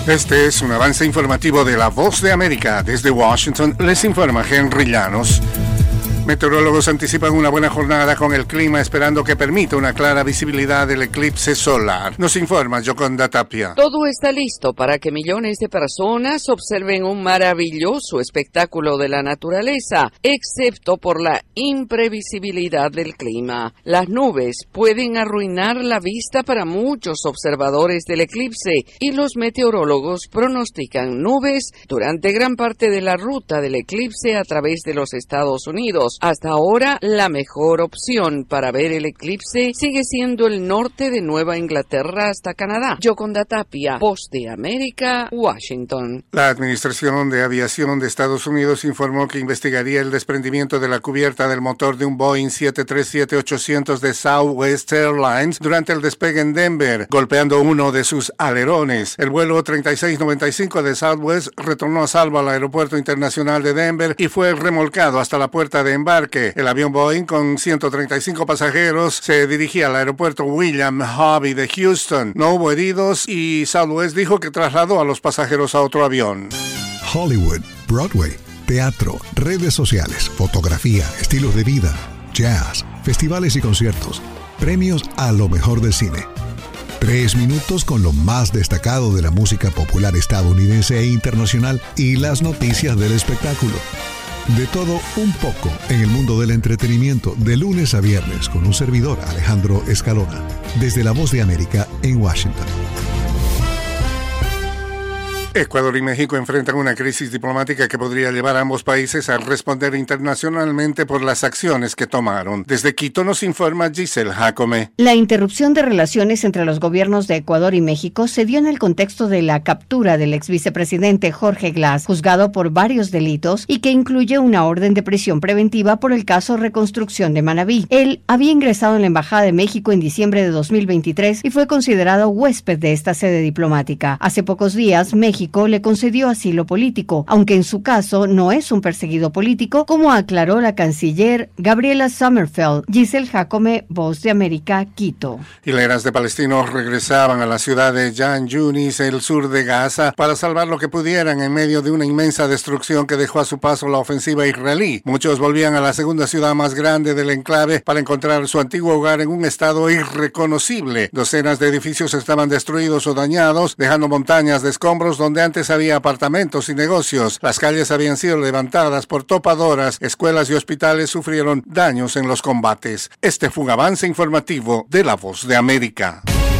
Este es un avance informativo de La Voz de América. Desde Washington les informa Henry Llanos. Meteorólogos anticipan una buena jornada con el clima, esperando que permita una clara visibilidad del eclipse solar. Nos informa Yoconda Tapia. Todo está listo para que millones de personas observen un maravilloso espectáculo de la naturaleza, excepto por la imprevisibilidad del clima. Las nubes pueden arruinar la vista para muchos observadores del eclipse y los meteorólogos pronostican nubes durante gran parte de la ruta del eclipse a través de los Estados Unidos. Hasta ahora, la mejor opción para ver el eclipse sigue siendo el norte de Nueva Inglaterra hasta Canadá. Yoconda Tapia, Voz de América, Washington. La Administración de Aviación de Estados Unidos informó que investigaría el desprendimiento de la cubierta del motor de un Boeing 737-800 de Southwest Airlines durante el despegue en Denver, golpeando uno de sus alerones. El vuelo 3695 de Southwest retornó a salvo al Aeropuerto Internacional de Denver y fue remolcado hasta la puerta de embarque. El avión Boeing con 135 pasajeros se dirigía al aeropuerto William Hobby de Houston. No hubo heridos y Southwest dijo que trasladó a los pasajeros a otro avión. Hollywood, Broadway, teatro, redes sociales, fotografía, estilos de vida, jazz, festivales y conciertos, premios a lo mejor del cine. 3 minutos con lo más destacado de la música popular estadounidense e internacional y las noticias del espectáculo. De todo un poco en el mundo del entretenimiento, de lunes a viernes, con un servidor, Alejandro Escalona, desde La Voz de América en Washington. Ecuador y México enfrentan una crisis diplomática que podría llevar a ambos países a responder internacionalmente por las acciones que tomaron. Desde Quito nos informa Giselle Jacome. La interrupción de relaciones entre los gobiernos de Ecuador y México se dio en el contexto de la captura del ex vicepresidente Jorge Glass, juzgado por varios delitos y que incluye una orden de prisión preventiva por el caso Reconstrucción de Manabí. Él había ingresado en la Embajada de México en diciembre de 2023 y fue considerado huésped de esta sede diplomática. Hace pocos días, México le concedió asilo político, aunque en su caso no es un perseguido político, como aclaró la canciller Gabriela Sommerfeld. Giselle Jacome, Voz de América, Quito. Hileras de palestinos regresaban a la ciudad de Jan Yunis, el sur de Gaza, para salvar lo que pudieran en medio de una inmensa destrucción que dejó a su paso la ofensiva israelí. Muchos volvían a la segunda ciudad más grande del enclave para encontrar su antiguo hogar en un estado irreconocible. Docenas de edificios estaban destruidos o dañados, dejando montañas de escombros donde antes había apartamentos y negocios. Las calles habían sido levantadas por topadoras, escuelas y hospitales sufrieron daños en los combates. Este fue un avance informativo de La Voz de América.